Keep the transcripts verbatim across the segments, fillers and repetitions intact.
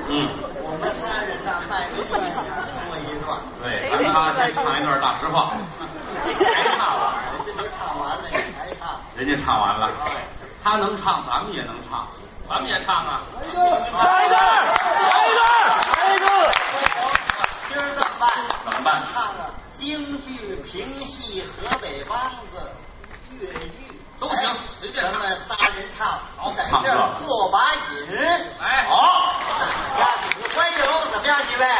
嗯， 我们三人呢，卖个段说一段。 对，咱们仨先唱一段大实话。 还唱完，人家都唱完了，你还唱？ 人家唱完了，他能唱，咱们也能唱，咱们也唱啊！ 来一段，来一段，来一个。 今儿怎么办？ 怎么办？ 唱啊，京剧、评戏、河北梆子、越剧都行，随便唱。 咱们仨人唱， 好， 在这儿过把瘾。 哎，好， 大家欢迎，怎么样，几位？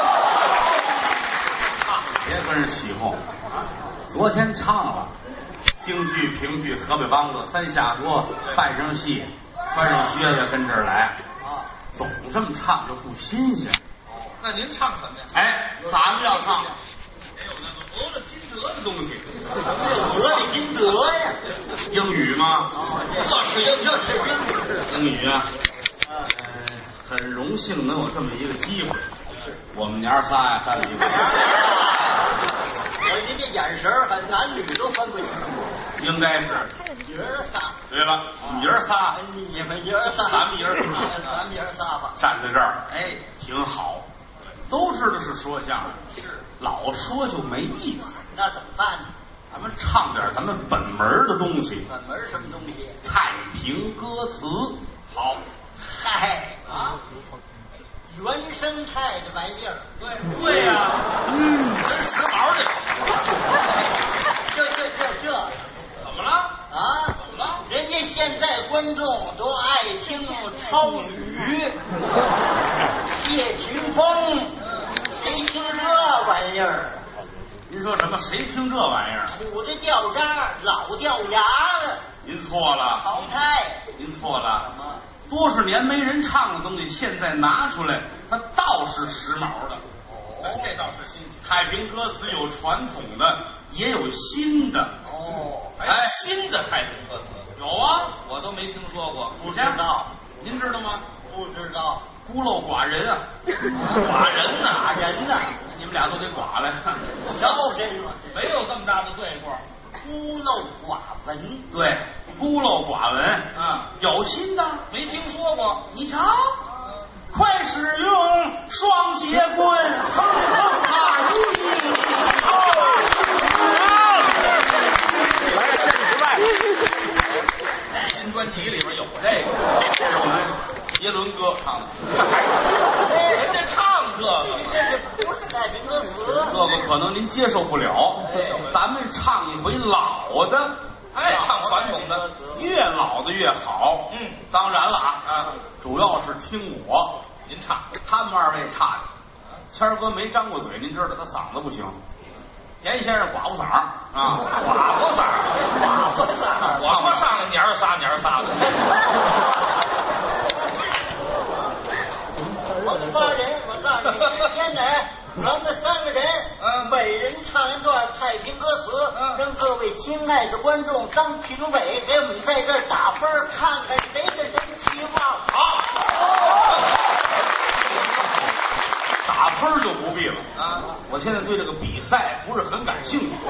别跟人起哄。昨天唱了京剧、评剧、河北梆子、三下锅、半生戏，穿上靴子跟这儿来， 啊， 总这么唱就不新鲜。 那您唱什么呀？ 哎，咱们要唱也有那个俄勒金德的东西。 俄勒金德呀？ 英语吗？ 这是英，这是英。 英语啊。呃，很荣幸能有这么一个机会。我们娘仨呀站了一块。 我您这眼神儿，还男女都分不清。 应该是爷儿仨。 对了，爷儿仨， 你们爷儿仨， 咱们爷儿仨， 咱们爷儿仨吧， 站在这儿， 哎， 挺好。都知道是说相声， 是老说就没意思。 那怎么办呢？ 咱们唱点咱们本门的东西。 本门什么东西？ 太平歌词。好。 嗨啊，原生态这玩意儿， 对对呀，嗯，真时髦的。 这这这这， 怎么了？ 啊？ 怎么了？ 人家现在观众都爱听超女、谢霆锋，谁听这玩意儿？ 您说什么？谁听这玩意儿？ 土的掉渣，老掉牙了。 您错了。 淘汰。 您错了。 什么？ 多少年没人唱的东西，现在拿出来，它倒是时髦的。 哦，这倒是新鲜。 太平歌词有传统的，也有新的。 哦， 还有新的太平歌词。 有啊， 我都没听说过。 不知道。 您知道吗？ 不知道。 孤陋寡人啊， 寡人呐， 寡人呐， 你们俩都得寡来。 招谁了？ 没有这么大的罪过。 孤陋寡闻。 对，孤陋寡闻。 啊， 有新的没听说过。 你瞧，快使用双节棍，哼哼哈一。 来个现实外。 新专辑里边有这个， 这是我们杰伦哥唱的。 人家唱这个， 这是不是太平歌词？ 这个可能您接受不了，咱们唱一回老的， 哎，唱传统的， 越老的越好。 嗯， 当然了啊， 啊， 主要是听我， 您唱， 他们二位差的。谦儿哥没张过嘴，您知道他嗓子不行。田先生寡妇嗓儿啊， 寡妇嗓儿， 寡妇嗓儿， 我说上来年儿仨年儿仨的。 我们仨人，我告诉你，今天呢，咱们三个人， 嗯每人唱一段太平歌词， 嗯让各位亲爱的观众当评委，给我们在这儿打分，看看谁跟谁期望好。 打分就不必了啊！ 我现在对这个比赛不是很感兴趣。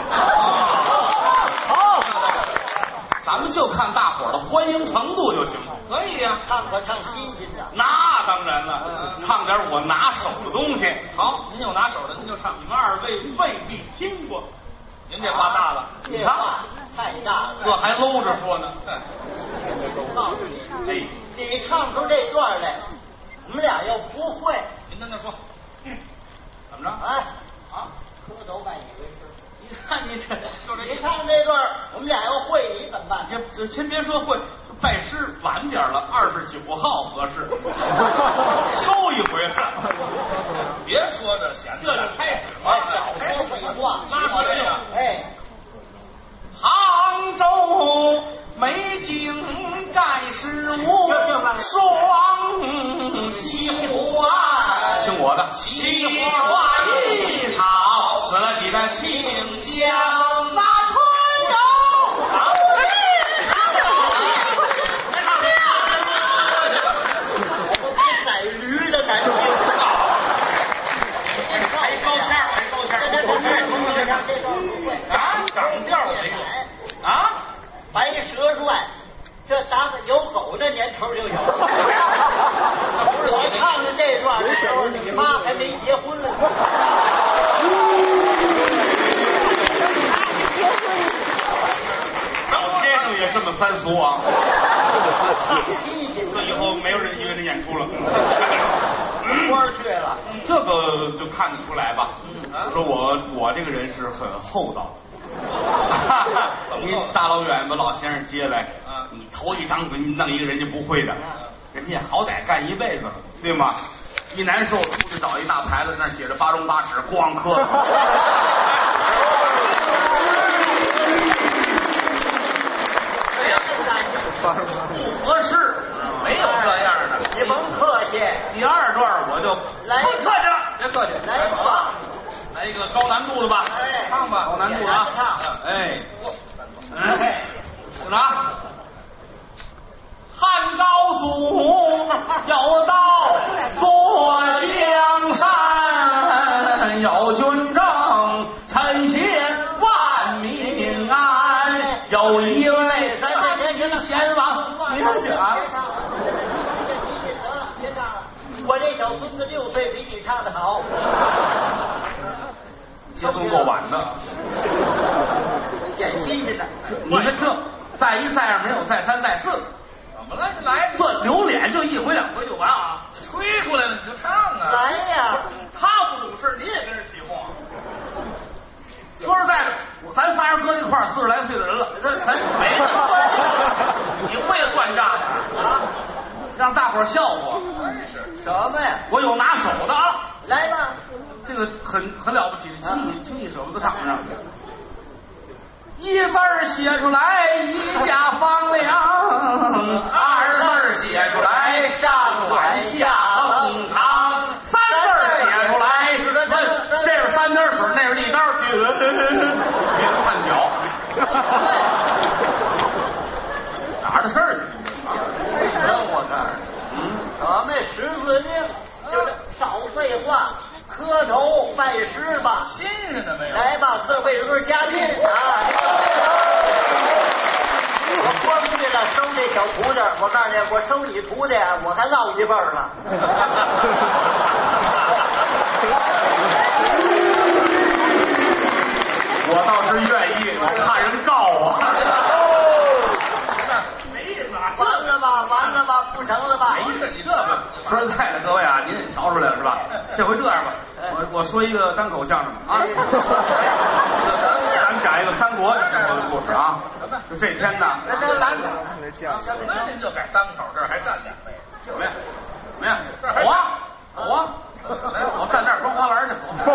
好， 咱们就看大伙儿的欢迎程度就行了。 可以呀。 唱可唱新鲜的， 那当然了，唱点我拿手的东西。 好，您有拿手的，您就唱。 你们二位未必听过， 您这话大了， 这话太大了。 这还搂着说呢。 我告诉你， 哎， 你唱出这段来，我们俩要不会， 您跟他说。 怎么着？ 哎， 啊， 磕头办一回事。 你看你这， 就这意思。 你唱这段，我们俩要会，你怎么办？ 这这先别说会，拜师晚点了，二十九号合适，收一回来。 别说这闲的， 这就开始哎， 了。 少说废话， 拉皮这个。 哎， 杭州美景盖世无双西花，听我的，西花一草，死了几个清香那春游。 我比宰驴的难听。 还高腔，还高腔， 这这这这这段不会。 啊，涨调没有啊？ 白蛇传，这咱们有狗的年头就有。我唱的这段老先生也这么三俗啊？这以后没有人约人演出了。 官儿去了， 这个就看得出来吧。我说我我这个人是很厚道。你大老远把老先生接来，你头一张嘴你弄一个人家不会的，人家好歹干一辈子了，对吗？一难受出去找一大牌子，那写着八荣八耻，咣磕。不合适， 没有这样的。 你甭客气。 第二段我就来， 不客气了， 别客气， 来吧， 来一个高难度的吧， 哎， 唱吧， 高难度的啊，哎，嗯，是吧？汉高祖有道坐江山，有军政，臣妾万民安。有一位咱这人贤王，你看这啊。 别唱了，我这小孙子六岁比你唱的好。 结婚够晚的， 捡新鲜的。 你看这再一再二没有再三再四， 怎么了？来， 这留脸就一回两回就完啊！ 吹出来了你就唱啊！ 来呀！ 他不懂事，你也跟着起哄。说实在的，咱仨人搁一块儿，四十来岁的人了，咱没你会算账啊？让大伙儿笑话。 什么呀？ 我有拿手的啊！ 来吧， 这个很很了不起，轻易轻易手都唱不上。一字儿写出来，一家房梁；二字儿写出来，上碗下横堂；三字儿写出来，这是三点水，那是一刀锯，别看脚。哪儿的事儿去？ 让我看，嗯，咱们十字命就是少废话，磕头拜师吧。 新鲜的没有？ 来吧，各位都是嘉宾啊！我光为了收这小徒弟，我告诉你，我收你徒弟，我还落一辈儿了。 我倒是愿意，我怕人告我。 没意思啊！ 完了吧，完了吧，不成了吧？ 没事，你这个说实在的，各位啊，您也瞧出来了是吧？这回这样吧，我我说一个单口相声啊，咱们讲一个三国三国的故事啊。就这天呢， 那这来， 那您就改单口，这儿还站两位， 怎么样？怎么样？走啊，走啊！我站那儿装花篮去。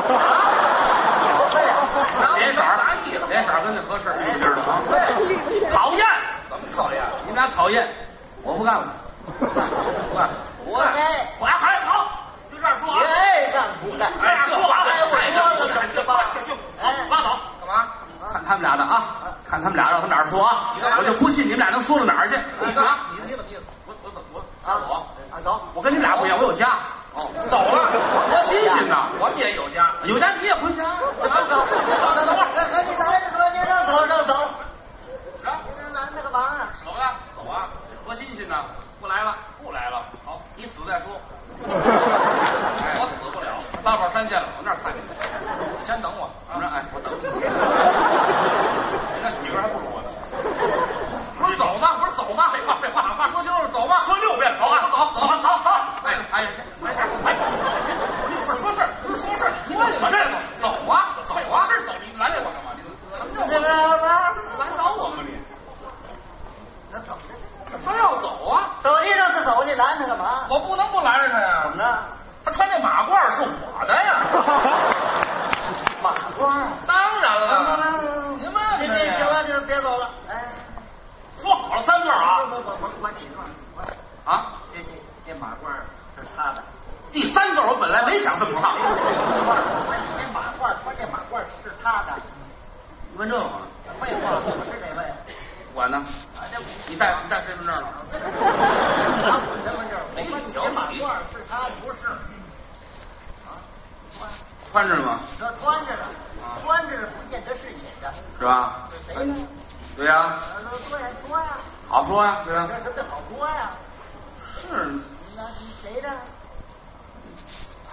脸色儿，脸色儿跟那合适，你知道吗？讨厌， 怎么讨厌？ 你们俩讨厌，我不干了，不干， 我爱， 我还还好，就这样说啊。 你爱干不干？ 这样说啊， 哎，我说了，这吧， 就拉倒， 干嘛？ 看他们俩的啊，看他们俩让他们哪儿说啊，我就不信你们俩能说到哪儿去。 你干嘛？你你怎么意思？ 我我我我走啊走， 我跟你们俩不一样，我有家。 哦， 走了，多新鲜呐！ 我们也有家， 有家你也回家。 走走走，等会儿，那你拦着说，你让走让走， 啊， 这拦着干嘛呀？ 舍不得走啊，多新鲜呐！不来了，不来了。好，你死再说。我死不了。大宝山见了，我那儿看见你。 先等我。 我说，哎，我等你。那几个人还不如我呢。 不是走吗？不是走吗？废话废话，话说清楚，走吗？ 说六遍，走啊，走走走走。哎哎哎哎！你有事说事，不是说事，你问我这个走啊走啊，是走，你拦着我干嘛？你什么叫这个拦倒我吗你？ 那走着， 他要走啊， 走你让他走，你拦他干嘛？ 我不能不拦着他呀。 怎么了？ 他穿那马褂是我的呀。 马褂。 当然了。您问你你行了，就别走了。哎， 说好了三字啊。 不不不，甭管你说。 啊， 这这这马褂是他的。 第三字我本来没想这么唱。 这马褂穿这马褂是他的。 你问这个吗？ 废话，我是哪位？ 我呢？你带你带身份证了？ 拿我身份证，我问你这马褂是他不是？啊， 穿着呢吗？ 这穿着呢，穿着不见得是你的， 是吧？ 谁的？ 对呀。 说呀说呀。 好说呀，对呀。 这什么好说呀？ 是。 那是谁的？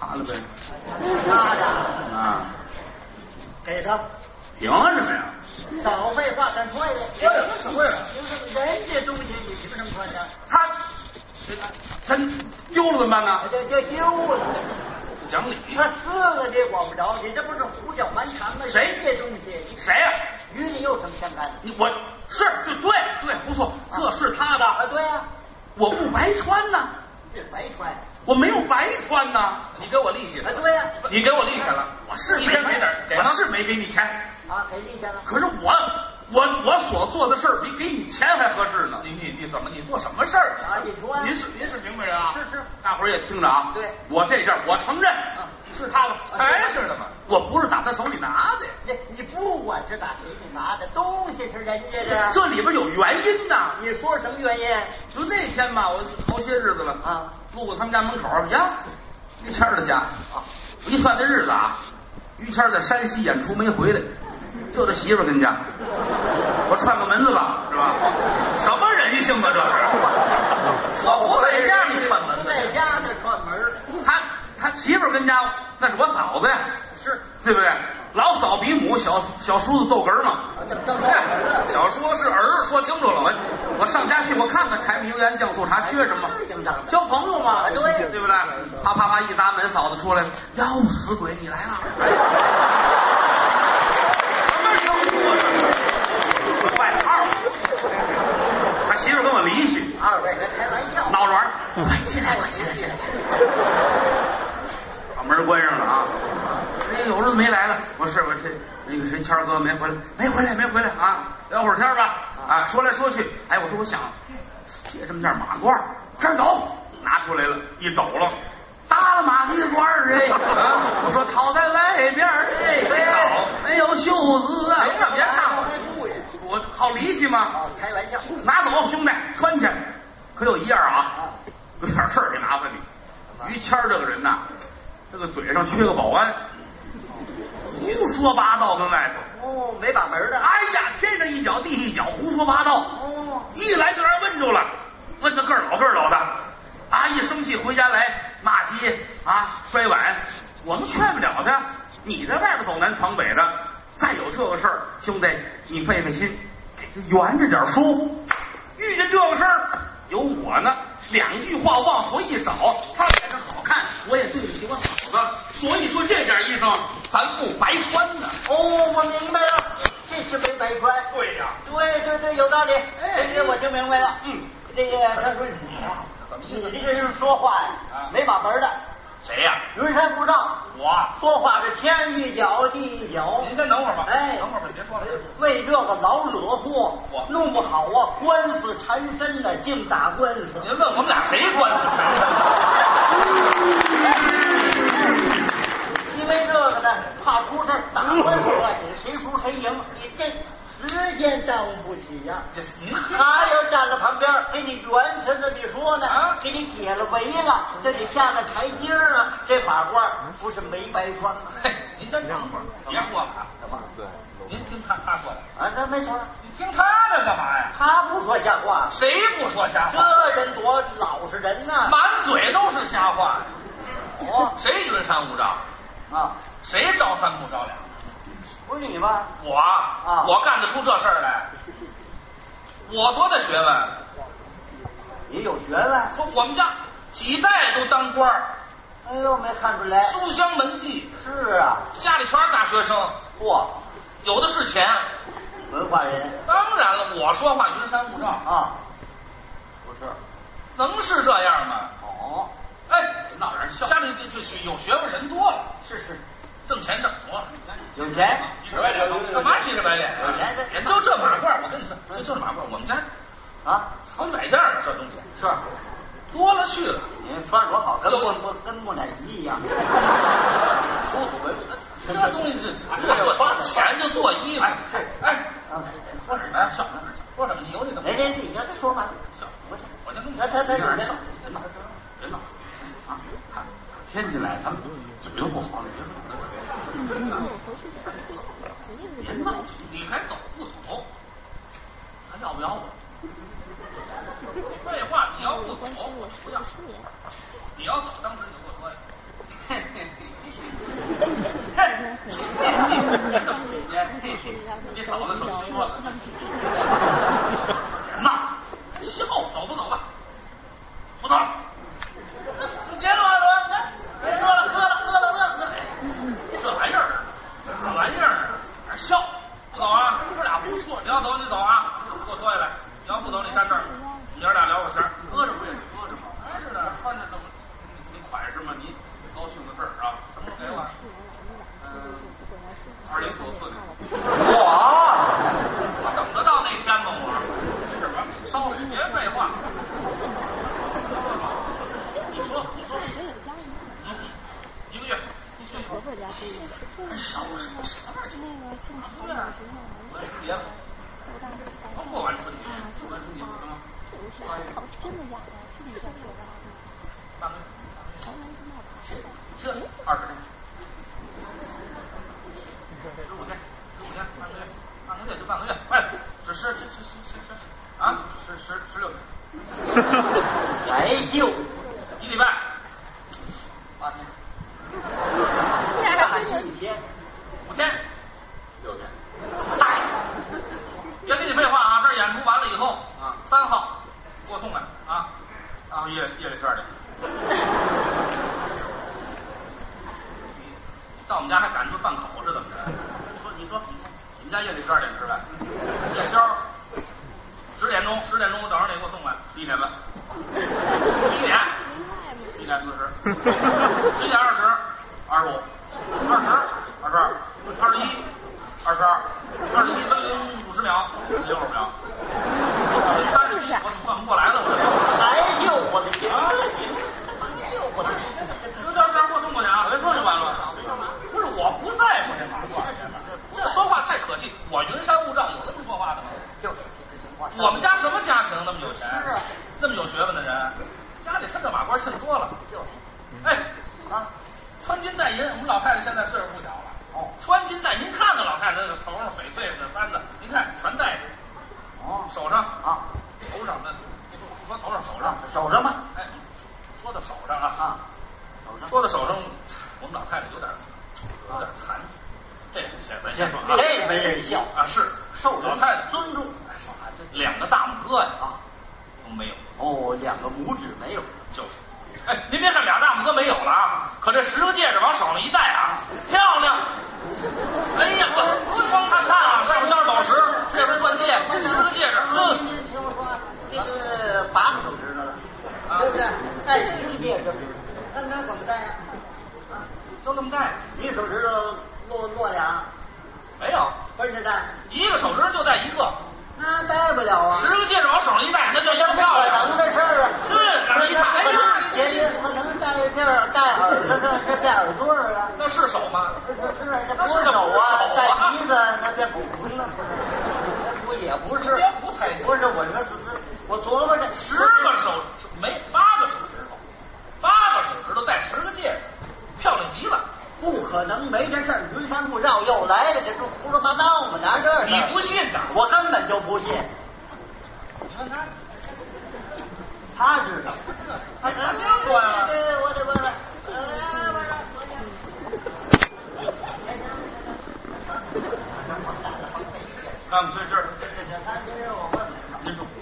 他了呗。 他的啊， 给他。 凭什么呀？ 少废话，敢穿的。 为了什么呀？ 人家东西你凭什么穿的？ 他真丢了怎么办呢？ 这这丢了。 不讲理。 他死了你也管不着，你这不是胡搅蛮缠吗？ 谁这东西？ 谁呀、啊？ 与你有什么相干？ 你我是对对对，不错，这是他的。 啊，对呀、啊， 我不白穿呢。 这白穿。 我没有白穿呢。 你给我利息了？ 啊，对呀、 啊，你给我利息了。 我是没给点，给我是没给你钱。 啊，给利息了。 可是我我我所做的事儿比给你钱还合适呢。 你你你怎么？你做什么事儿啊？你说、啊。 您是您是明白人啊？ 是是。 大伙儿也听着啊。 对。 我这件我承认。啊是他的， 还是的嘛？ 我不是打他手里拿的。 你你不管是打谁里拿的东西是人家的， 这里边有原因呐。 你说什么原因？ 就那天吧，我头些日子了啊， 路过他们家门口呀，于谦的家啊，我一算这日子啊，于谦在山西演出没回来，就他媳妇跟家，我串个门子吧，是吧？什么人性啊这是？我不在家你串门子， 在家那串门， 他。他媳妇跟家那是我嫂子呀， 是对不对？老嫂比母，小小叔子逗哏嘛。 小叔是儿，说清楚了。 我我上家去，我看看柴米油盐酱醋茶缺什么，交朋友嘛，对对不对？啪啪啪一砸门，嫂子出来了，哟，死鬼你来了！什么称呼啊？外号。他媳妇跟我离去， 二位在开玩笑， 闹着玩儿，快进来，快进来，进来，进来。把门关上了啊！哎，有日子没来了，我是我这那个谁谦儿哥没回来，没回来，没回来啊！聊会儿天吧，啊，说来说去，哎，我说我想借这么件马褂，这儿走，拿出来了，一抖了，搭了马屁褂儿哎，啊，我说套在外边哎，好，没有袖子啊，别唱了，我好离奇吗？ 啊，开玩笑， 拿走，兄弟，穿去。可有一样啊，有点事儿得麻烦你。于谦这个人呐。这个嘴上缺个保安，胡说八道跟外头。 哦，没把门的。 哎呀，天上一脚地一脚，胡说八道。 哦， 一来就让人问住了，问的个儿老个儿老的。啊，一生气回家来骂街啊，摔碗，我们劝不了他。你在外边走南闯北的，再有这个事儿，兄弟你费费心，圆着点说。遇见这个事儿，有我呢。两句话往回一找，他脸上好看，我也对得起我嫂子，所以说这件衣裳咱不白穿呢。 哦，我明白了，这是没白穿。 对呀、啊， 对对对，有道理。哎，这我听明白了。 嗯， 这个他说你呀，你这个人说话呀，没把门的。 谁呀、啊？ 云山不照。 我说话是天上一脚地一脚。 您先等会儿吧。 哎， 等会儿吧，别说了。 为这个老惹祸，弄不好啊，官司缠身呢，净打官司。 您问我们俩谁官司缠身？ 因为这个呢，怕出事打官司啊，谁输谁赢，你这时间耽误不起呀、啊。 这您他要站在旁边，给你圆身的，你说呢？啊，给你解了围了，这得下了台阶啊。这马褂不是没白穿吗？ 嘿，您先等会儿，别说了啊。 什么？ 对，您听他他说的啊，这没错。 你听他的干嘛呀？ 他不说瞎话， 谁不说瞎话？ 这人多老实人呐、啊， 满嘴都是瞎话。 哦， 谁云山雾罩啊？ 谁朝三暮朝两？ 不是你吗？ 我啊，我干得出这事儿来？我多大学问？ 你有学问？ 我们家几代都当官儿。 哎呦，没看出来。 书香门第。 是啊， 家里全是大学生。 嚯， 有的是钱。 文化人。 当然了，我说话云山雾罩啊，不是， 能是这样吗？ 哦， 哎，闹人笑。家里这这有学问人多了。 是是。 挣钱挣多了， 有钱， 干嘛急着白脸？有钱，人就这马褂，我跟你说，这就是马褂，我们家啊， 好几百件呢，这东西是多了去了。 你穿多好，跟木跟木乃伊一样，舒服文。 这东西这这花钱就做衣服，哎，说什么呀？少说什么？你有你的。 人家你让他说完， 我我先跟你他他他人呢？ 人呢？人呢？啊， 天津来，他们嘴都不好，别闹， 你还走不走？ 还要不要我？ 废话，你要不走，我不要。你要走，当时你就给我说呀。 你嫂子手机过了。人呐，笑，走不走吧？不走。 接着吧，说，饿了，饿了，饿了，饿了，饿了。 这玩意儿，这玩意儿，还笑，不走啊？哥俩不错，你要走你走啊，给我脱下来。你要不走，你站这儿，你爷俩聊会天，搁着不也是搁着吗？还是的，穿着这么挺款式嘛，你高兴的事儿啊？什么时候给我？嗯，二零九四年。 哇！ 我等得到那天吗？我什么烧了？别废话。你说，你说，嗯，一个月。 婆婆家可以的。 少什么什么玩意儿？一个月，我也别了。刚过完春节，过完春节什么？ 真的假的？自己在说的。 半个月。这二十天。十五天，十五天，半个月，半个月就半个月，哎，十十十十十十啊，十十十六天。 还就一礼拜，八天。 大几天？ 五天，六天。嗨，别跟你废话啊！这儿演出完了以后啊，三号给我送来啊，然后夜夜里十二点。到我们家还赶着饭口是怎么着？你说你说，你们家夜里十二点吃饭，夜宵十点钟十点钟我等着你给我送来，一点半，一点一点四十，十一点二十，二十五，二十，二十二，二十一，二十二，二十一分零五十秒，六十秒，三十七，我算不过来了，我这还就我的天！就我的天！ 就到这儿给我送过去啊！别说就完了。不是我不在乎这马褂，这说话太可气。我云山雾罩，有这么说话的吗？ 就是。 我们家什么家庭那么有钱？ 是啊， 那么有学问的人，家里抻这马褂抻多了。 就是。 哎， 啊， 穿金戴银，我们老太太现在岁数不小了。哦，穿金戴，您看看老太太那个头上翡翠的簪子，您看全戴着。 哦， 手上啊， 头上的，说头上手上手上吗？ 哎，说到手上啊啊，手上说到手上，我们老太太有点有点残疾。这先咱先说啊， 这没人笑啊，是受老太太尊重。 两个大拇哥呀啊都没有。 哦，两个拇指没有。 就是。哎，您别看俩大拇哥没有了啊，可这十个戒指往手上一戴啊，漂亮！哎呀，金光灿灿啊，上面镶着宝石，这边钻戒，十个戒指，呵。 您听我说，这个八个手指头了，对不对？戴十个戒指，那那怎么戴呀？啊， 就这么戴。 一手指头落落俩， 没有， 分着戴， 一个手指就戴一个。 那戴不了啊。 十个戒指往手上一戴，那叫真漂亮。 可能的事儿啊。 是，往这一戴，哎呀， 爷爷他能戴这儿戴耳朵这这戴耳朵啊？ 那是手吗？ 是是，这不是手啊，戴鼻子那这不不那不也不是？ 别胡猜不是我那是我琢磨着十个手没八个手指头，八个手指头戴十个戒指，漂亮极了。 不可能，没这事儿，云山雾罩又来了，这是胡说八道嘛？哪这儿？ 你不信呐？ 我根本就不信。 你看他， 他知道， 他他见过呀。 对，我得问问。 看不这这儿， 这这这，他今儿我问问， 您说，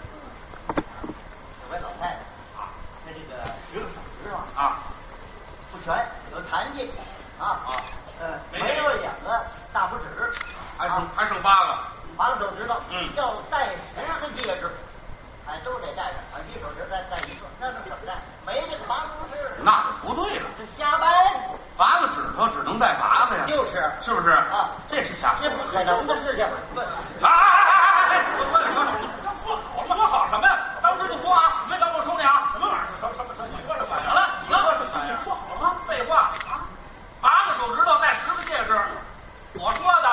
这位老太太啊，她这个十个手指头啊不全，有残疾啊啊， 呃，没有两个大拇指， 还剩还剩八个， 八个手指头， 嗯， 要戴十个戒指，哎，都得戴上，啊，一手指戴戴一个，那是怎么戴？没这个八不是， 那就不对了。 这瞎掰， 八个指头只能戴八个呀， 就是是不是啊？ 这是瞎说这不可能的事情。 哎哎哎哎！我说你说，说好了，说好什么呀？当时就说啊，没找我抽你啊，什么玩意儿？什么什么什么？你说什么玩意儿了？你说什么玩意儿？说好了吗？废话啊！八个手指头戴十个戒指，我说的。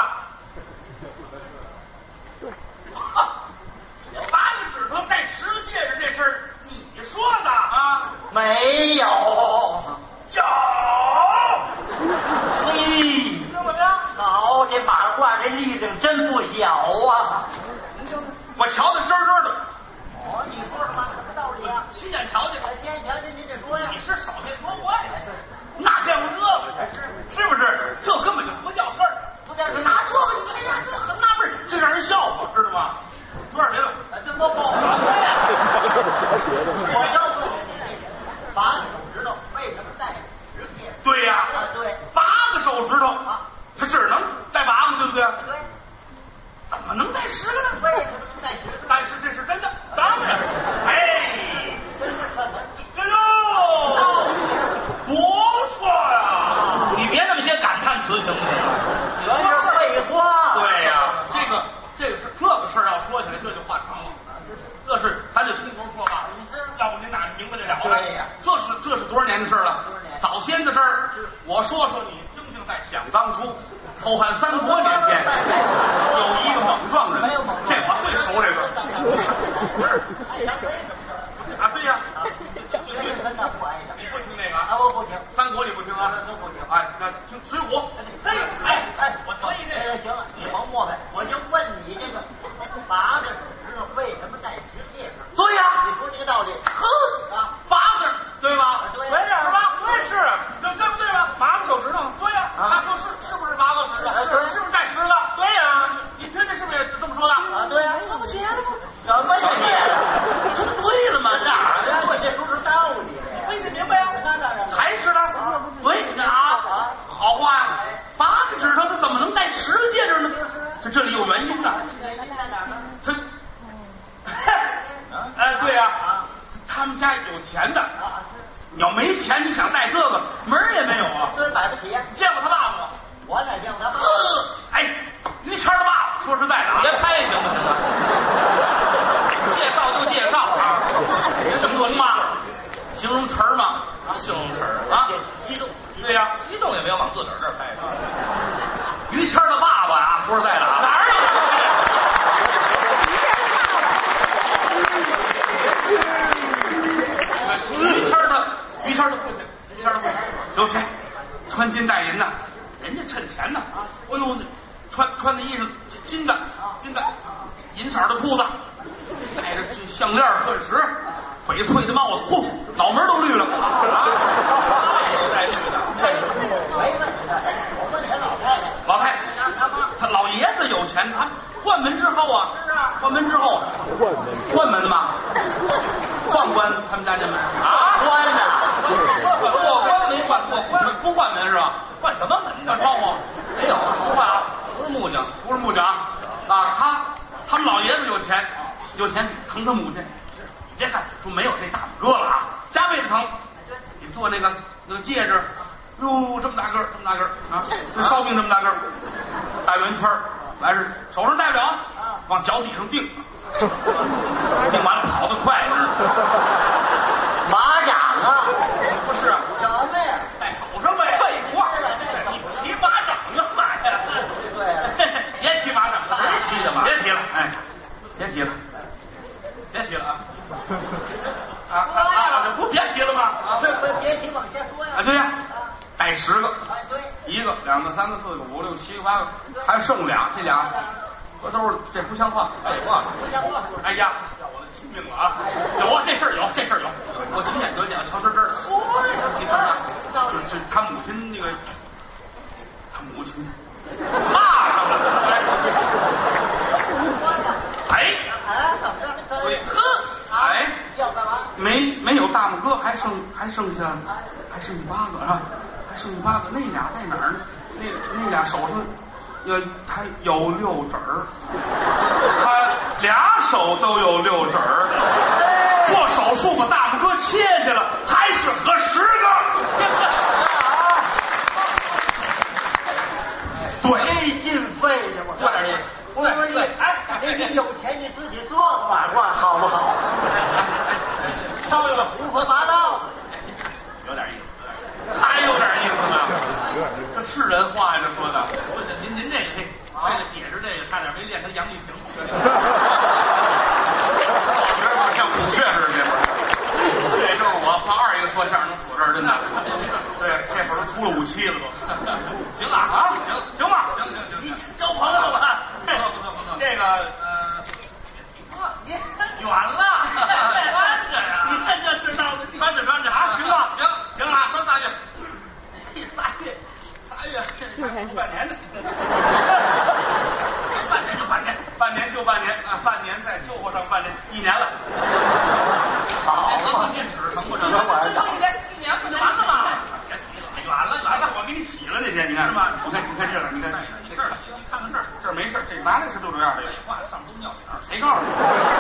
八个指头戴十个戒指这事儿，你说的啊？ 没有， 有。 嘿， 怎么样？ 好，这马褂这力量真不小啊！ 我瞧得真真的。 哦，你说什么？什么道理啊？ 亲眼瞧见， 亲眼瞧见你得说呀。 你是少见多怪呀，哪见过这个？是是不是？这根本就不叫事儿。 年的事了，早先的事儿，我说说你听听。在想当初，后汉三国年间，有一个猛撞人，这我最熟这个。啊，对呀，你不听那个啊？ 我不听。 三国你不听啊？ 都不听。 哎，那听水浒。 哎哎哎，我可以这个行了，你甭磨叽，我就问你这个八个指为什么在十界上？ 对呀， 你说这个道理。 呵啊， 八个对吧？ 对呀，是吧？对是，对对不对吧？八个手指头，对呀。他说是是不是八个？是是是不是带十个？对呀，你听这是不是也这么说的？ 啊，对呀， 那不接了吗？ 怎么也接了？ 这对了吗？哪儿我这说是道理。 非得明白呀？ 那当然了。 还是的，对啊，好话呀，八个指头它怎么能带十戒指呢？这这里有原因的。 原因在哪儿呢？ 他，哎，对呀，他们家有钱的，你要没钱，你想带这个门儿也没有啊。 这买不起。 见过他爸爸吗？ 我哪见过他爸爸？ 哎，于谦的爸爸，说实在的啊，别拍行不行啊？介绍就介绍啊，形容嘛，形容词儿嘛，形容词儿啊， 激动。 对呀， 激动也没有往自个儿这儿拍的。 于谦的爸爸啊，说实在的啊，哪儿有？于谦的于谦的父亲，于谦的父亲有钱，穿金戴银的，人家趁钱呢。哎呦，穿穿的衣裳金的，金的，银色的裤子，戴着项链、钻石，翡翠的帽子，嚯，脑门都绿了啊！戴绿的， 没问题的，我问他老太太。 老太太，他老爷子有钱，他换门之后啊， 是啊， 换门之后， 换门换门嘛，换关他们家这门啊， 关呢？ 过关没换，过关不换门是吧？换什么门？换窗户？没有，不换啊，不是木匠，不是木匠啊，啊，他他们老爷子有钱，有钱疼他母亲。你别看说没有这大拇哥了啊，加倍的疼。你做那个那个戒指。哟，这么大个儿，这么大个儿啊，跟烧饼这么大个儿，大圆圈儿，完事手上戴不了，往脚底上钉，钉完了跑得快， 马掌啊？ 不是啊， 什么呀？ 戴手上呗。废话，你提马掌干嘛呀？ 对呀， 别提马掌了， 谁提的马？ 别提了，哎，别提了，别提了啊！啊啊啊！不别提了吗？啊， 这别别提，往下说呀。 啊，对呀。带十个， 哎，对， 一个、两个、三个、四个、五六七个、八个，还剩俩，这俩我都是这不像话，废话， 不像话。 哎呀，要我的亲命了啊！有啊，这事儿有，这事儿有，我亲眼得见，瞧真真的。你看看，就就他母亲那个，他母亲骂上了，哎， 哎，怎么着？ 对，呵，哎， 要干嘛？ 没没有大拇哥，还剩还剩下还剩下八个啊，还剩下八个，那俩在哪儿呢？那那俩手上有他有六指儿，他俩手都有六指儿，做手术把大拇哥切下了，还是合十个。 对，进费去我多点意思， 我说你，哎，你有钱你自己做个马褂好不好？烧的胡说八道， 有点意思，还有点意思呢。这是人话呀，这说的。 不是您您这个这个解释这个差点没练成杨丽萍。 像孔雀似的，这会儿。这就是我放二一个说相声能杵这儿，真的。对，这会儿都出了五期了都。行了啊，行行吧，行行行，你交朋友吧。不错不错不错。这个呃， 你远了， 穿着呀，你这这是闹的， 穿着穿着啊，行吧，行行了，穿仨月， 仨月， 仨月， 又开始半年呢。半年就半年，半年就半年啊，半年再救活上半年，一年了。 好嘛， 进尺成不成？ 你看我儿子一年一年不就完了吗？别提了，远了远了，我给你洗了那天，你看是吧？你看你看这个，你看这儿你看看这儿， 这儿没事，这拿来是就这样的。 废话，上都尿钱儿。 谁告诉你？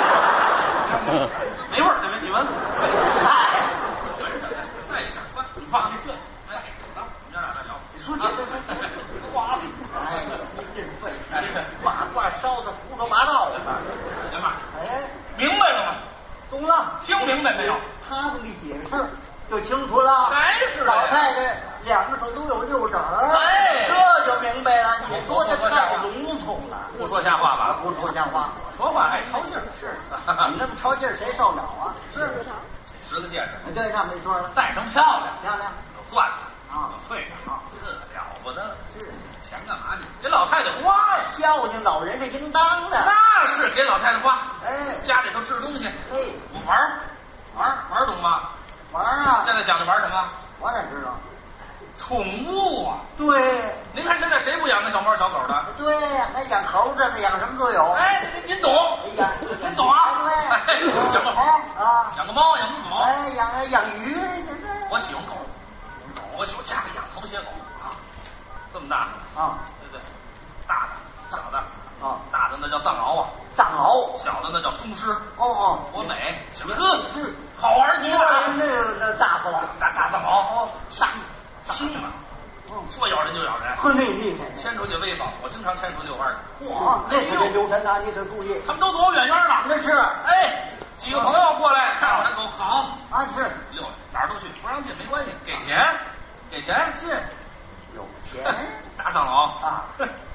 没味儿，对没？你闻。 哎， 再一点，快， 你放心， 哎，走，你让俩再聊。 你说你这哇，哎，你真费，马褂烧的胡说八道的， 行吧？ 哎， 明白了吗？ 懂了， 听明白没有？ 他这么一解释， 就清楚了。 还是老太太两个手都有六指儿， 哎这就明白了。你说的太笼统了， 不说瞎话吧？ 不说瞎话， 说话爱抄信儿。 是你那么抄劲儿，谁受了啊？ 是十个戒指， 对，那没错了， 戴上漂亮， 漂亮有钻子啊有翠的啊， 这了不得了。 是钱干嘛去？给老太太花呀！ 孝敬老人是应当的。 那是给老太太花。 哎家里头置东西， 哎， 玩儿玩儿玩儿懂吗？ 玩儿啊， 现在讲究玩什么？ 我哪知道？ 宠物啊！ 对您看现在谁不养那小猫小狗的？ 对呀，那养猴子的，养什么都有。 哎，您您懂？ 哎呀， 您懂啊？ 对哎，养个猴啊养个猫，养个狗。 哎，养养鱼，这这我喜欢狗，我喜欢家里养头些狗啊，这么大的啊， 对对，大的、小的啊， 大的那叫藏獒啊， 藏獒。 小的那叫松狮， 哦哦， 多美！什么是好玩极了啊！ 那那大死了， 大大藏獒， 大七嘛， 嗯， 说咬人就咬人， 呵，那厉害。 牵出去威风，我经常牵出去遛弯去。 嚯，那是这刘神呐，你得注意。 他们都躲我远远的。 那是哎，几个朋友过来看我这狗，好， 啊是溜哪儿都去，不让进没关系，给钱，给钱进。 有钱大藏獒啊。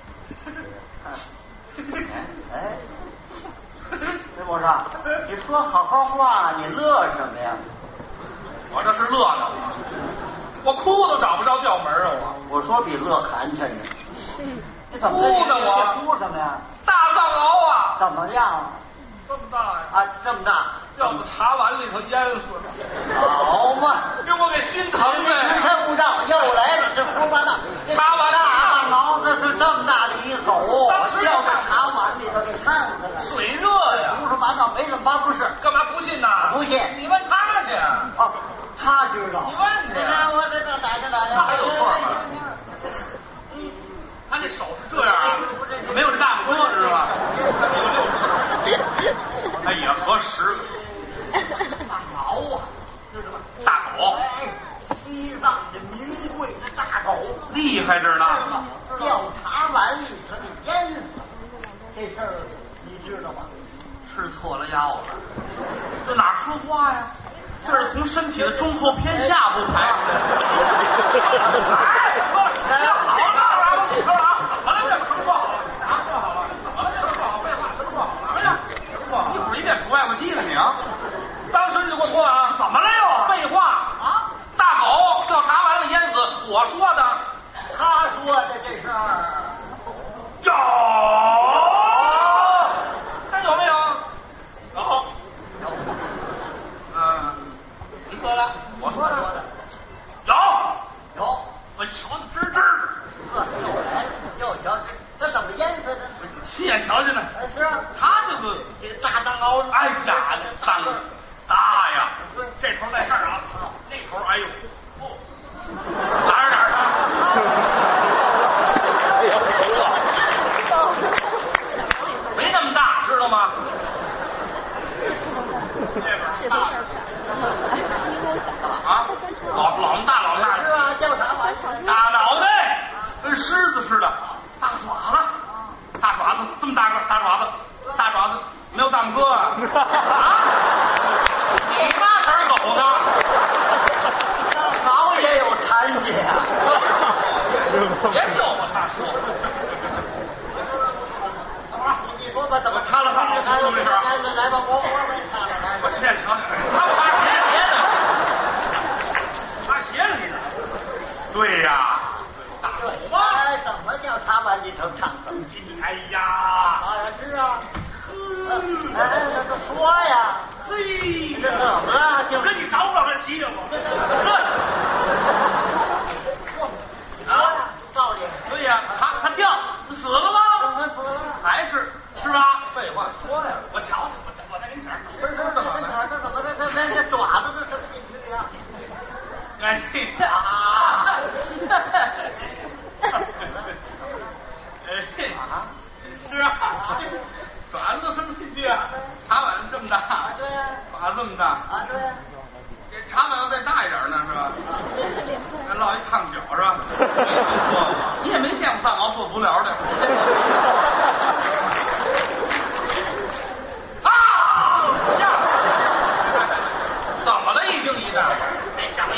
哎，这我说，你说好好话，你乐什么呀？ 我这是乐呢，我哭都找不着调门啊！我我说比乐寒碜呢。你怎么哭呢我你哭什么呀？ 大藏獒啊， 怎么样这么大呀， 啊？这么大？ 要不茶碗里头淹死了， 好嘛！ 给我给心疼你的。 时辰不到，又来了，这胡说八道。 茶碗里大毛这是这么大的一狗， 当时就要在茶碗里头给看看了。 水热呀， 胡说八道，没这么八不是。 干嘛不信呐？ 不信你问他去。 哦，他知道。 你问去你看我这这打听打听， 他还有错吗？他这手是这样啊，没有这大拇哥知道吧？哎呀，合十。 大毛啊，知道吗？ 大狗哎，西藏的名贵的大狗， 厉害着呢。 掉茶碗里头给淹死，这事儿你知道吗？ 吃错了腰了，这哪说话呀？这是从身体的中后偏下部排出来的。哎，好了，好了，好了，这说好了，啥说好了？好了，这说好，废话，什么说好了？哎呀，什么说好？一会儿一遍除外过鸡呢你啊！当时你就给我说啊，怎么了又？废话啊！大狗掉茶碗里淹死，我说的。 他说的这事儿有，那有没有？有。嗯，你说的，我说的，有有， 我瞧的吱吱的， 又来又瞧，这怎么淹死的？ 亲眼瞧见了。 是啊， 他这个， 这大藏獒， 哎呀，脏大呀！这头在这儿啊，那头哎呦，哦，哪儿哪儿哎呀，疯了！ 没那么大，知道吗？这边大啊，老老么大老么大是啊，叫啥玩意儿？ 大脑袋跟狮子似的，大爪子，大爪子这么大个大爪子，大爪子没有大拇哥啊？啊？你妈才是狗呢？ 毛也有残疾啊！ 别叫我大叔。 你你说吧，怎么擦了吧？来来来来吧，我我我擦了来。 我现成，他擦鞋鞋呢？擦鞋了你呢？对呀，大狗吗？ 哎，怎么叫茶碗里头烫死？ 哎呀， 啊，是啊。哎，那就说呀。 嘿， 这怎么了？ 我跟你找不着这急呀我。 啊，道理。 对呀，他他掉死了吗？ 怎么死了？ 还是是吧？废话，说呀，我瞧瞧，我我再给你点儿， 不是，这怎么这怎么这这这这爪子这什么进去呀？ 哎这啊，哎是啊，爪子都伸不进去啊，茶碗这么大， 对呀， 爪子这么大， 啊对呀， 这茶碗要再大一点呢是吧？还落一烫脚是吧？没听说过，你也没见过藏獒做足疗的。啊！怎么了？一惊一乍，没想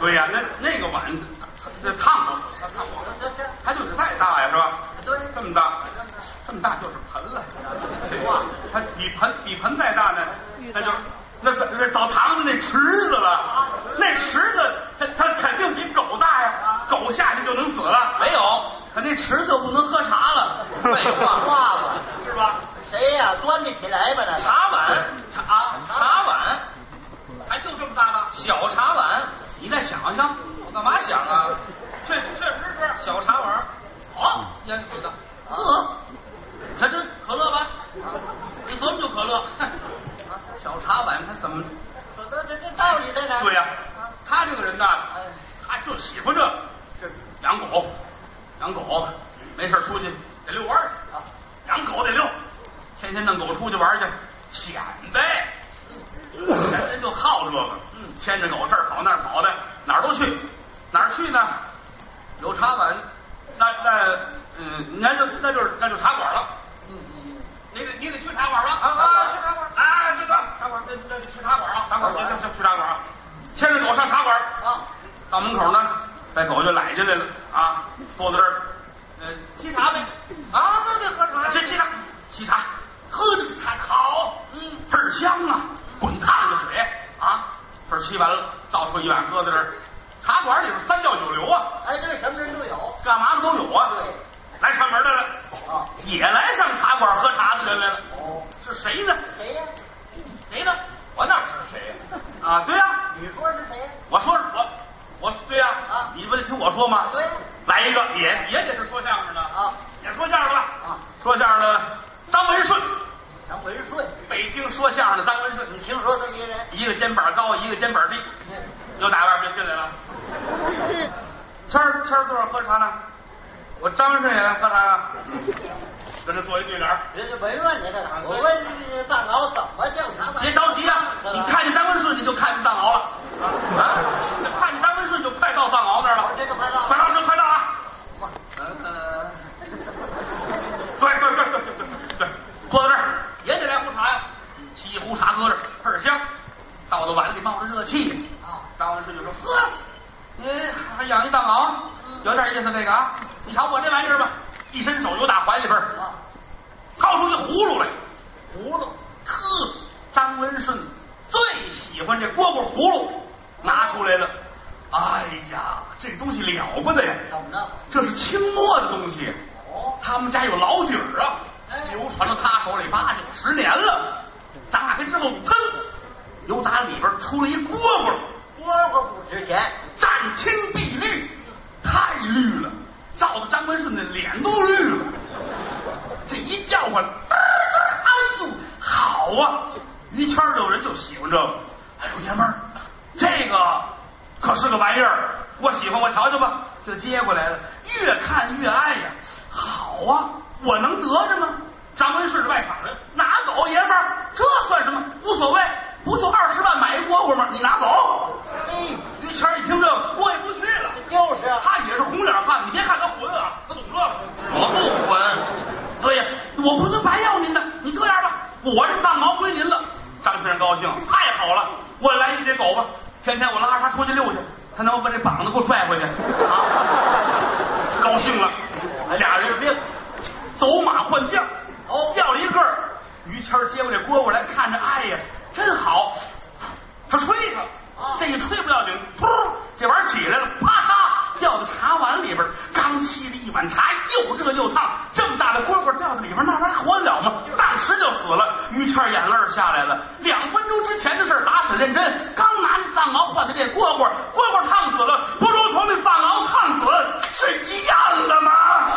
对呀、啊，那那个碗，那烫过，它烫过，它就是太大呀，是吧？ 对， 这么大，这么大就是盆了。哇，它比盆比盆再大呢，那就那那澡堂子那池子了。那池子它它肯定比狗大呀，狗下去就能死了。 没有， 可那池子不能喝茶了。 废话， 话吧， 是吧？ 谁呀、啊？端得起来吧？那茶碗，茶茶碗，还就这么大吧？小茶碗，你再想想，我干嘛想啊？确确实是小茶碗，好，淹死的。 啊， 这这可乐吧？你喝就可乐。 小茶碗它怎么？ 这这这道理在哪？ 对呀、啊，他这个人呢，他就喜欢这这养狗，养狗，没事出去得遛弯去啊，养狗得遛，天天弄狗出去玩去，显摆。人人就好这个，嗯，牵着狗这儿跑那儿跑的，哪儿都去，哪儿去呢？有茶碗，那那嗯，那就那就是那就茶馆了。 嗯嗯， 你得你得去茶馆吧？啊啊，去茶馆啊，这个茶馆，那那去茶馆啊，茶馆，行行行，去茶馆啊，牵着狗上茶馆啊， 到门口呢，把狗就揽进来了啊，坐在这儿，呃，沏茶呗， 啊，那得喝茶， 这沏茶，沏茶，喝这个茶好，嗯，倍儿香啊，滚烫的水啊，这儿沏完了，倒出一碗喝在这儿，茶馆里边三教九流啊， 哎，这什么人都有， 干嘛的都有啊， 对， 来上门的了啊， 也来上茶馆喝茶的人来了， 哦， 是谁呢？ 谁呀、 谁呢？我哪知道谁呀？ 啊，对呀、 你说是谁呀、 我说我我对呀、 啊你不得听我说吗？ 对， 来一个也也得是说相声的啊， 也说相声的吧？ 啊， 说相声的张文顺， 张文顺， 北京说相声的张文顺， 你听说这么一人？ 一个肩膀高，一个肩膀低，又打外边进来了。谦儿谦儿坐这喝茶呢，我张文顺也来喝茶了，跟这做一对联儿。 人家文问你这哪？我问你大佬怎么叫他们？ 别着急啊，你看见张文顺你就看见藏獒了啊！看见张文顺就快到藏獒那儿了。 这个快到， 快到这快到啊！ 嗯呃， 对对对对对对对，坐在这儿也得来壶茶呀，沏一壶茶搁这儿，倍儿香。倒到碗里冒着热气啊！ 张文顺就说：“呵，你还养一藏獒，有点意思这个啊！你瞧我这玩意儿吧，一伸手就打怀里边啊， 掏出一葫芦来， 葫芦， 呵，张文顺最喜欢这蝈蝈葫芦，拿出来了。哎呀，这东西了不得呀！ 怎么着？ 这是清末的东西， 哦， 他们家有老底儿啊，流传到他手里八九十年了。打开之后，噌，由打里边出了一蝈蝈， 蝈蝈不值钱， 湛青碧绿，太绿了，照的张文顺的脸都绿了。这一叫唤，哎呦，好啊！于谦儿有人就喜欢这个。哎呦，爷们儿，这个可是个玩意儿，我喜欢，我瞧瞧吧，就接过来了。越看越爱呀，好啊，我能得着吗？张文顺是外场人，拿走，爷们儿，这算什么？无所谓，不就二十万买一蝈蝈吗？你拿走。 嘿， 于谦儿一听这个，过意不去了。 就是啊， 他也是红脸汉，你别看他混啊，他懂这个。 我不混。 对呀，我不能白要您的，你这样吧，我这藏獒归您了。张先生高兴，太好了，我来一只狗吧，天天我拉着他出去溜去，他能把这膀子给我拽回去啊！高兴了，俩人别走马换将，哦，掉了一个儿。于谦接过这蝈蝈来看着，哎呀，真好。他吹它，这一吹不要紧，噗，这玩意儿起来了，啪嚓掉到茶碗里边，刚沏了一碗茶，又热又烫，这么大的蝈蝈掉在里边，那玩意儿活得了吗？当时就死了。于谦眼泪下来了，两分钟之前的事打死认真，刚拿那藏獒换的这蝈蝈，蝈蝈烫死了，不如从那藏獒烫死是一样的吗？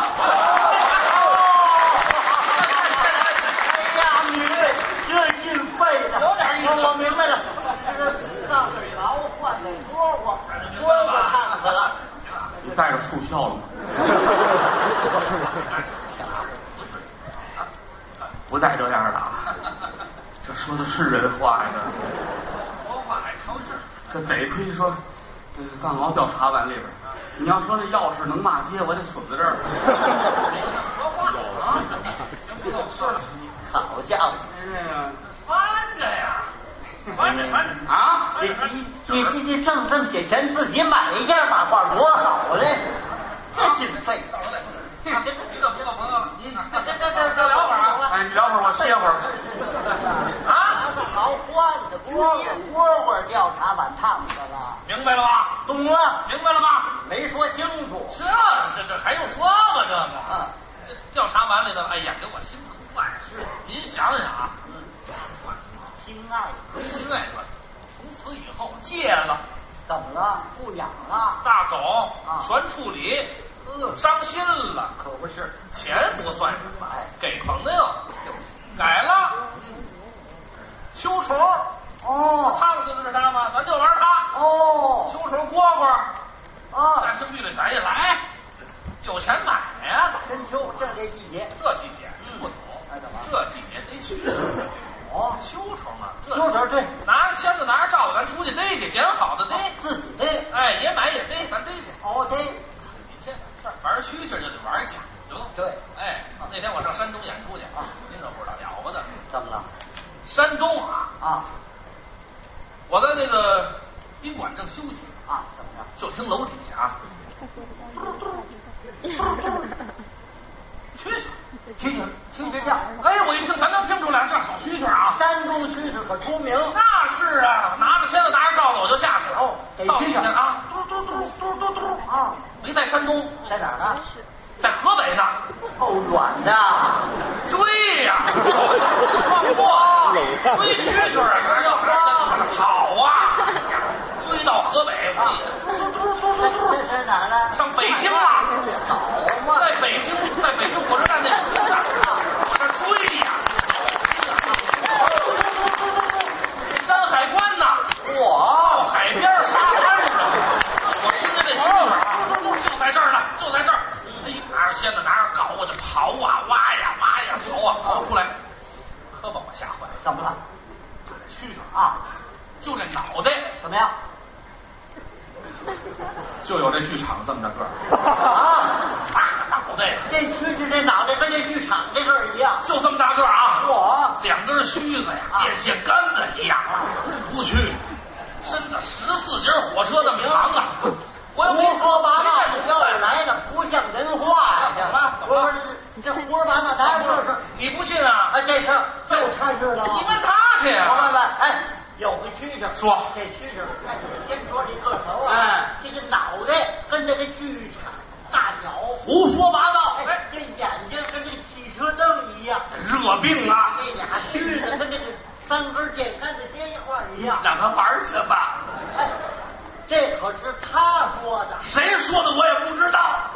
哎呀，你这劲背的， 有点意思我明白了，这个上水牢换的蝈蝈，蝈蝈烫死了。 你带着速效了吗？不带这样的啊！这说的是人话呀！ 说话还成事。 这得亏说，这个藏獒掉茶碗里边。你要说那钥匙能骂街，我得损在这儿。 说话啊！ 是了， 好家伙， 这个翻着呀！ 反正反正啊！ 你你你你你挣这么些钱，自己买一件大褂多好嘞！这经费， 到时候再说。你怎么不做朋友了？你这这这这这聊会儿啊！ 哎，你聊会儿，我歇会儿。 啊， 好换的蝈蝈蝈蝈调查完烫的了， 明白了吧？ 懂了？ 明白了吧？ 没说清楚。 这这这还用说吗？这个啊， 这调查完了呢，哎呀，给我心疼坏了。是，您想想啊， 心爱的， 心爱的，从此以后戒了， 怎么了？不养了？ 大狗啊全处理， 嗯， 伤心了， 可不是。 钱不算什么哎， 给朋友改了，秋虫哦烫死的是他吗？咱就玩他。 哦秋虫蝈蝈， 啊， 大青碧绿咱也来，有钱买呀。 深秋正这季节。 这季节不懂， 哎怎么这季节得去。 哦， 秋虫啊，这秋虫对， 拿着签子拿着罩子，咱出去逮去，捡好的逮。 自己逮。 哎，也买也逮，咱逮去。 哦对， 你这玩蛐蛐就得玩讲究。 对， 哎，那天我上山东演出去啊，您可不知道了不得。 怎么了？ 山东啊， 啊我在那个宾馆正休息， 啊，怎么着？ 就听楼底下啊，蛐蛐， 蛐蛐蛐蛐叫。 哎，我一听才能听出来，这好蛐蛐啊！ 山东蛐蛐可出名。 那是啊，拿着签子拿着罩子我就下去了。 哦给到蛐蛐底下啊，嘟嘟嘟嘟嘟嘟啊， 没在山东， 在哪儿呢？ 在河北呢。 够远的。 追呀，放过追蛐蛐啊，哪有哪儿好啊？追到河北， 啊在在哪儿呢？ 上北京了。 好嘛， 在北京，在北京火车站那头呢，我这追呀。山海关呐， 哇， 海边沙滩上，我听见这蛐蛐啊，就在这儿呢，就在这儿。哎，拿着签子，拿着镐，我就刨啊，挖呀，挖呀，刨啊，刨出来，可把我吓坏了。 怎么了？ 这蛐蛐啊， 就这脑袋， 怎么样？ 就有这剧场这么大个儿， 啊， 大脑袋， 这蛐蛐这脑袋跟这剧场这个儿一样。 就这么大个儿啊！ 我两根须子呀， 啊电线杆子一样，突出去，身子十四节火车那么长啊！我又没胡说八道没叫着来的，不像人话呀！ 怎么了我说这这胡说八道，咱不是事。 你不信啊？ 哎，这事儿又看事了。 你问他去啊！ 我问问，哎，有个蛐蛐说这蛐蛐，看你们先说这个头啊， 哎， 这个脑袋跟这个剧场大小， 胡说八道！ 哎，这眼睛跟这个汽车灯一样， 热病啊！ 这俩须子跟这个三根电杆子接一块儿一样。 让他玩去吧。 哎，这可是他说的。 谁说的我也不知道。